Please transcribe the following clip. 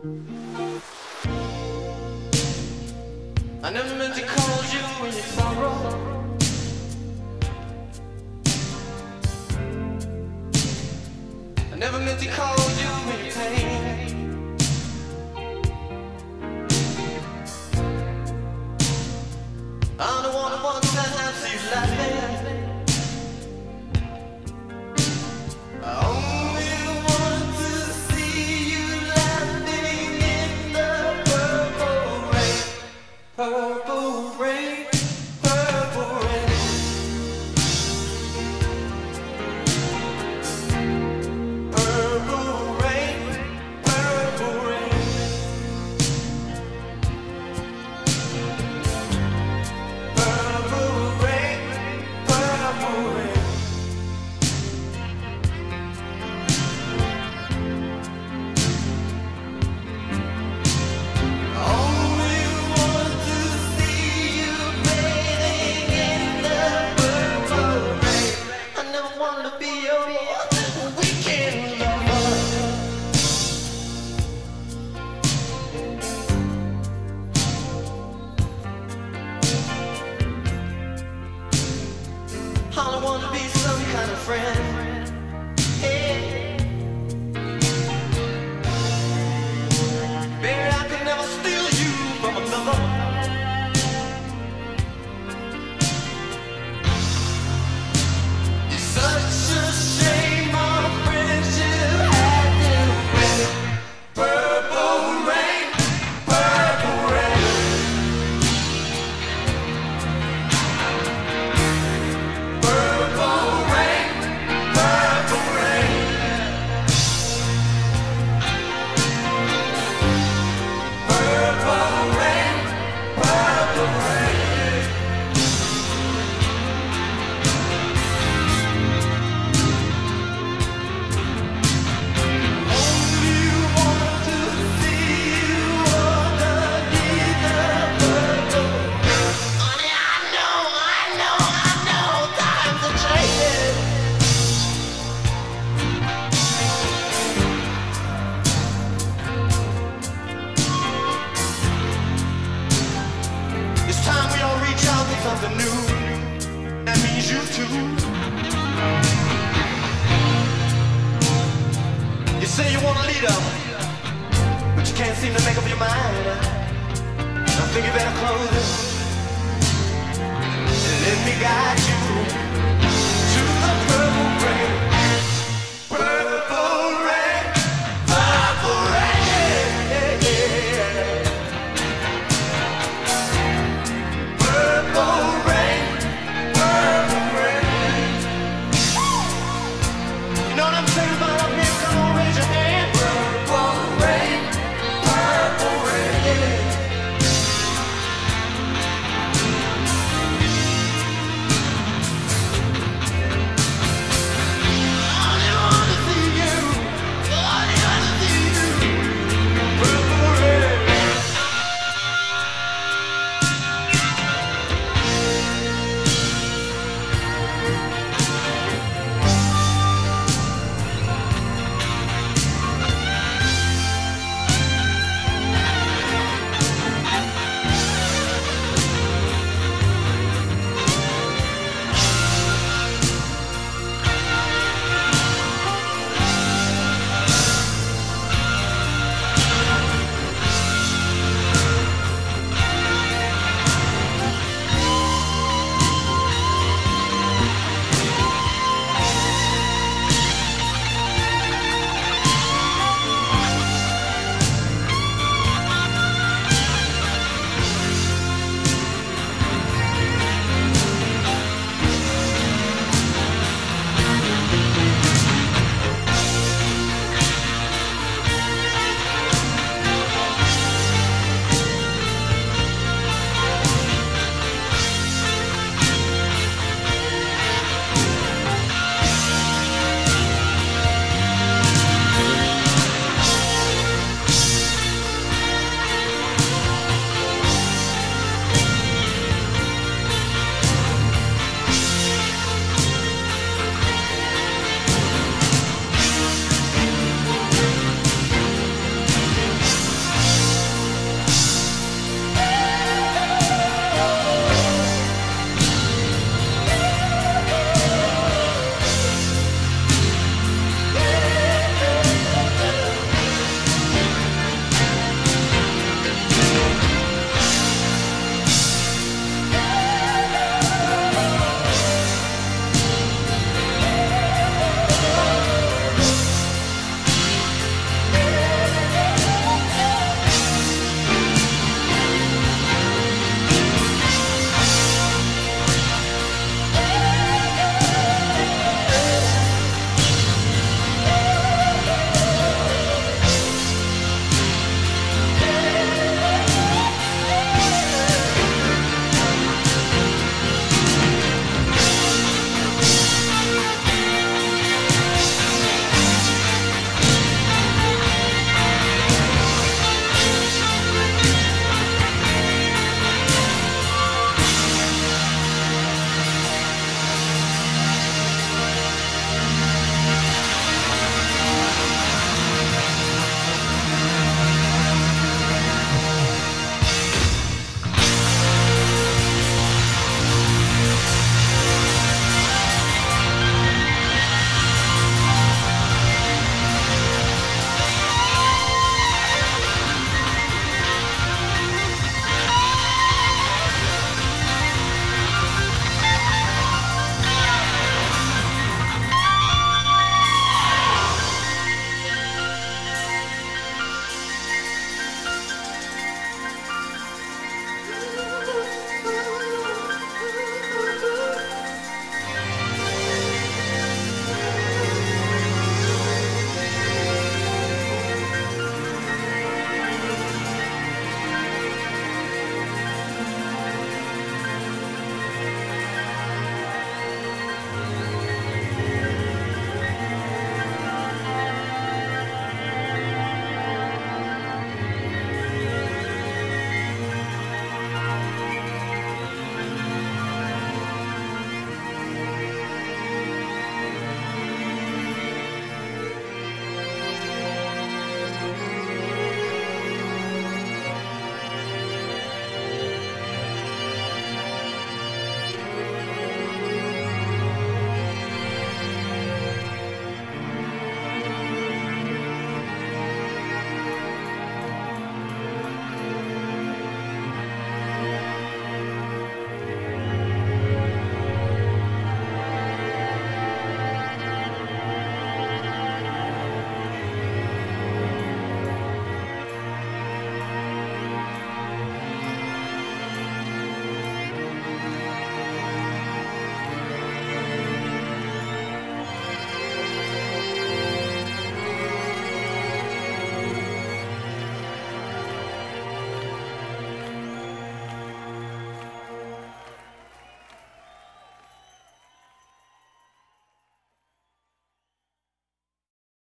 I never meant to cause you any sorrow. I never meant to cause you any pain. I'm the one who wants to see you laughing. I only want to see you laughing in the purple rain. Purple rain, purple rain. Purple rain, purple rain. Purple rain, purple rain. Only want to see you bathing in the purple rain. I never wanted to be your weekend lover. All I want to be some kind of friend. Hey, baby, I could never steal you from another. It's such a shame our friendship had to end. Purple rain, purple rain. Purple rain, purple rain. Purple rain, purple rain. Only want to see you underneath the purple rain. Honey, I know, times are changing. It's time we all reach out for something new. That means you too. You say you want a leader, but you can't seem to make up your mind. I think you better close it and let me guide you.